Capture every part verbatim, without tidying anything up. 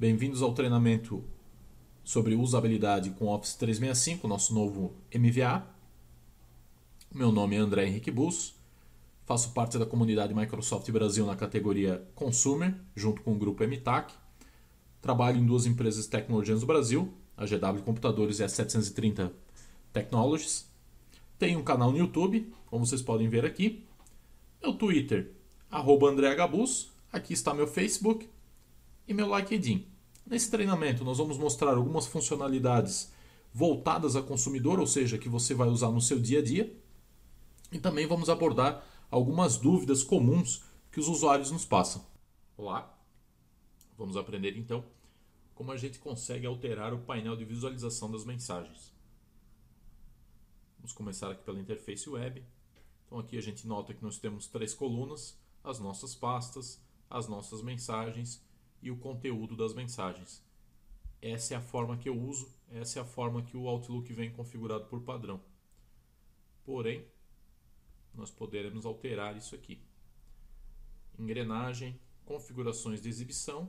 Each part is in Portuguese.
Bem-vindos ao treinamento sobre usabilidade com Office trezentos e sessenta e cinco, nosso novo M V A. Meu nome é André Henrique Bus, faço parte da comunidade Microsoft Brasil na categoria Consumer, junto com o grupo M T A C. Trabalho em duas empresas de tecnologias do Brasil, a G W Computadores e a setecentos e trinta Technologies. Tenho um canal no YouTube, como vocês podem ver aqui. Meu Twitter, arroba André H. Bus. Aqui está meu Facebook e meu LinkedIn. Nesse treinamento nós vamos mostrar algumas funcionalidades voltadas a consumidor, ou seja, que você vai usar no seu dia a dia. E também vamos abordar algumas dúvidas comuns que os usuários nos passam. Olá, vamos aprender então como a gente consegue alterar o painel de visualização das mensagens. Vamos começar aqui pela interface web. Então aqui a gente nota que nós temos três colunas, as nossas pastas, as nossas mensagens e o conteúdo das mensagens. Essa é a forma que eu uso, essa é a forma que o Outlook vem configurado por padrão. Porém, nós poderemos alterar isso aqui. Engrenagem, configurações de exibição.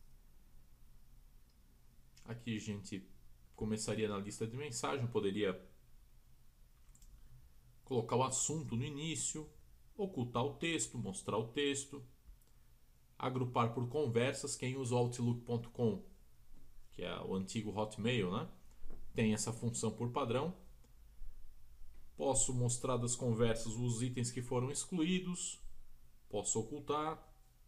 Aqui a gente começaria na lista de mensagem, poderia colocar o assunto no início, ocultar o texto, mostrar o texto, agrupar por conversas. Quem usa o Outlook ponto com, que é o antigo Hotmail, né? Tem essa função por padrão. Posso mostrar das conversas os itens que foram excluídos, posso ocultar.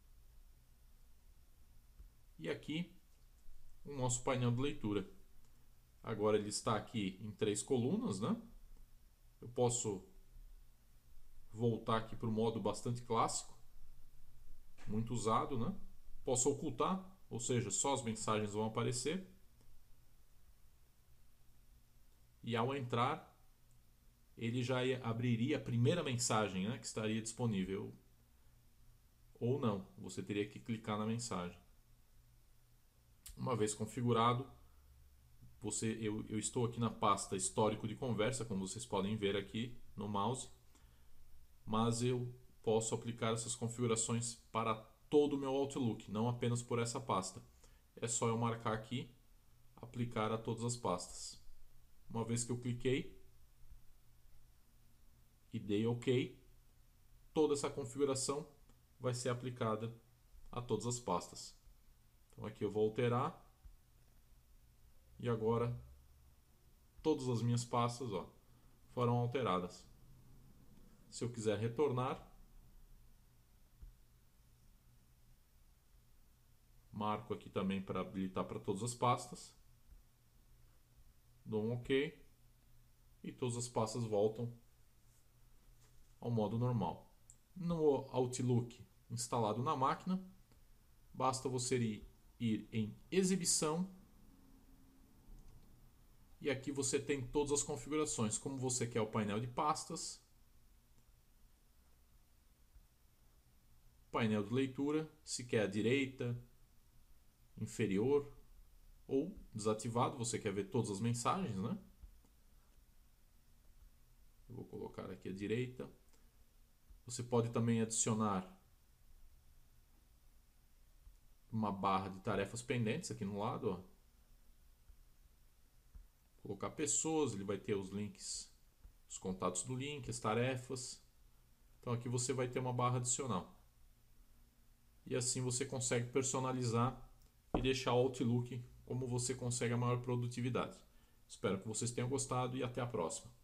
E aqui o nosso painel de leitura. Agora ele está aqui em três colunas, né? Eu posso voltar aqui para o modo bastante clássico, muito usado, né? Posso ocultar, ou seja, só as mensagens vão aparecer. E ao entrar, ele já abriria a primeira mensagem, né, que estaria disponível. Ou não, você teria que clicar na mensagem. Uma vez configurado, você, eu, eu estou aqui na pasta histórico de conversa, como vocês podem ver aqui no mouse. Mas eu posso aplicar essas configurações para todo o meu Outlook, não apenas por essa pasta. É só eu marcar aqui, aplicar a todas as pastas. Uma vez que eu cliquei e dei OK, toda essa configuração vai ser aplicada a todas as pastas. Então aqui eu vou alterar e agora todas as minhas pastas, ó, foram alteradas. Se eu quiser retornar, marco aqui também para habilitar para todas as pastas, dou um OK e todas as pastas voltam ao modo normal. No Outlook instalado na máquina, basta você ir, ir em exibição e aqui você tem todas as configurações, como você quer o painel de pastas, painel de leitura, se quer a direita, inferior ou desativado, você quer ver todas as mensagens, né? Eu vou colocar aqui a direita. Você pode também adicionar uma barra de tarefas pendentes aqui no lado, ó. Colocar pessoas, ele vai ter os links, os contatos do link, as tarefas. Então aqui você vai ter uma barra adicional. E assim você consegue personalizar e deixar o Outlook como você consegue a maior produtividade. Espero que vocês tenham gostado e até a próxima.